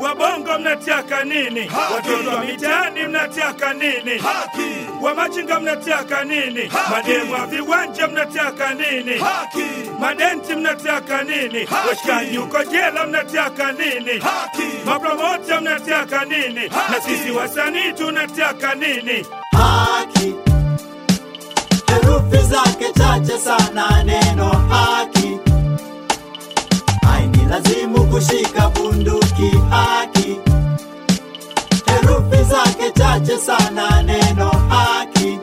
Wabongo mnataka nini? Watoto wa mitaani mnataka nini? Wa machinga mnataka nini? Mademu wa viwanja mnataka nini? Madenti mnataka nini? Washikaji uko jela mnataka nini? Mapromota mnataka nini? Na sisi wasanii tunataka nini? Haki. Herufi zake chache sana neno haki. Haini lazimu kushika bunduki haki. Herufi zake chache sana neno haki.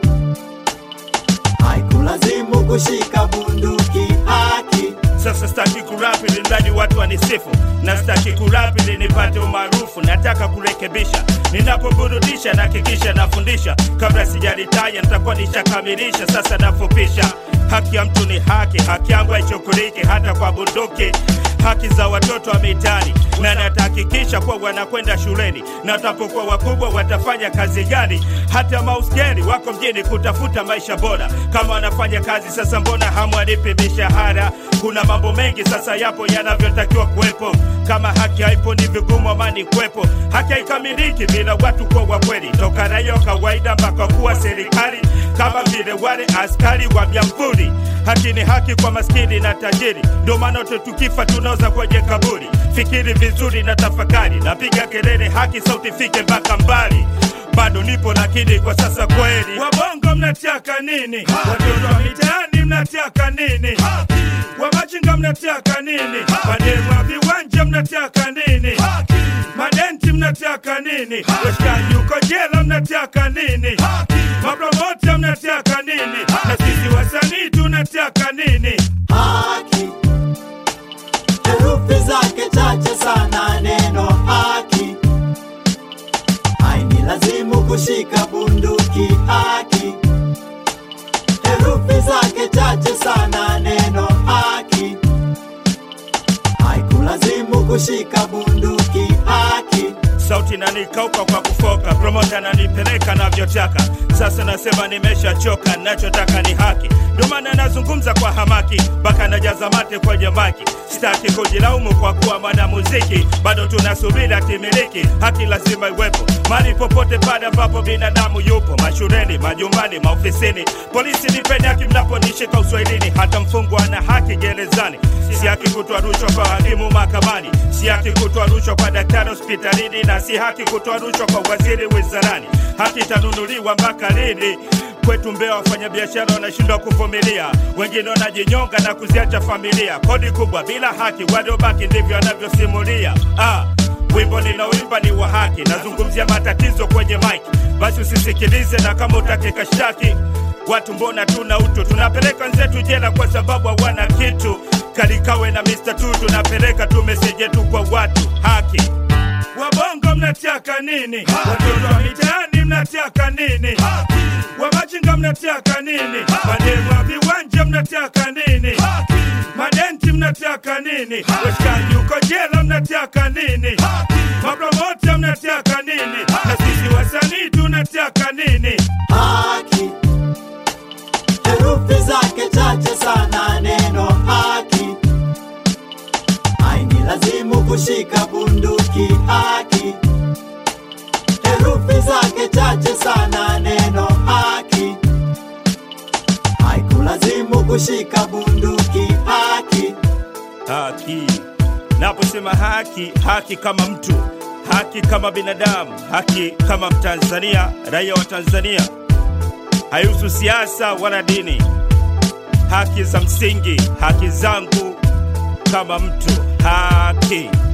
Haikulazimu kushika bunduki haki. Sasa sitaki kurapi ili ndani watu wanisifu, na sitaki kurapi ili nipate umaarufu. Nataka kurekebisha, ninapoburudisha na hakikisha nafundisha. Kabla sijalitaja nitakuwa nishakamilisha. Sasa nafupisha. Haki ya mtu ni haki, haki yangu haichukuliki hata kwa bunduki. Haki za watoto wa mitaani, na natahakikisha kuwa wanakwenda shuleni, na watapokuwa wakubwa watafanya kazi gani. Hata mauskeri wako mjini kutafuta maisha bora. Kama wanafanya kazi sasa mbona hamwalipi mishahara? Kuna mambo mengi sasa yapo yanavyotakiwa kuwepo. Kama haki haipo ni vigumu amani kuwepo. Haki haikamiliki bila watu kuwa wa kweli, toka raia kawaida mpaka kuwa serikali, kama vile wale askari wa Myamvuli. Haki ni haki kwa maskini na tajiri, ndio maana tukifa tunaoza kwenye kaburi. Fikiri vizuri na tafakari, napiga kelele haki sauti fike mpaka mbali. Bado nipo lakini kwa sasa kweli. Wabongo mnataka nini? Watoto wa mitaani mnataka nini? Wa machinga mnataka nini? Mademu wa viwanja mnataka nini? Madenti mnataka nini? Washikaji uko jela mnataka nini? Mapromota mnataka nini? Na sisi wasanii tunataka nini? Haki. Herufi zake chache sana neno haki. Haini lazimu kushika bunduki haki. Herufi zake chache sana neno haki. Haikulazimu kushika bunduki haki. Sauti nanikauka kwa kufoka, promoter nanipeleka navyotaka. Sasa nasema nimeshachoka, nachotaka ni haki. Ndio maana nazungumza kwa hamaki, baka najaza mate kwenye maki. Sitaki kujilaumu kwa kuwa mwanamuziki, bado tunasubiri atimiliki. Haki lazima iwepo mahali popote pale ambapo binadamu yupo. Mashuleni, majumbani, maofisini. Polisi nipeni haki mnaponishika uswahilini. Hata mfungwa ana haki gerezani. Si haki kutoa rushwa kwa hakimu mahakamani. Si haki kutoa rushwa kwa daktari hospitalini. Na si haki kutoa rushwa kwa waziri wizarani. Haki itanunuliwa mpaka lini? Kwetu Mbeya wafanya biashara wanashindwa kuvumilia, wengine wanajinyonga na kuziacha familia. Kodi kubwa bila haki, waliobaki ndivyo wanavyosimulia. Wimbo ninaoimba ni wa haki, nazungumzia matatizo kwenye mic. Basi usisikilize, na kama utake kashtaki. Watu mbona tuna utu, tunapeleka nzetu jela kwa sababu hawana kitu. Kalikawe na Mr. Tu tunapeleka tu message yetu kwa watu. Haki. Wabongo mnataka nini? Watoto wa mitaani mnataka nini? Wa machinga mnataka nini? Mademu wa viwanja mnataka nini? Madenti mnataka nini? Washikaji uko jela mnataka nini? Mapromota mnataka nini? Na sisi wasanii tunataka nini? Haki. Herufi zake chache sana neno haki. Haini lazimu kushika bunduki haki. Herufi zake chache sana neno haki. Haikulazimu kushika bunduki haki. Haki. Naposema haki, haki kama mtu, haki kama binadamu, haki kama Mtanzania, raia wa Tanzania. Haihusu siasa wala dini. Haki za msingi, haki zangu kama mtu. Haki.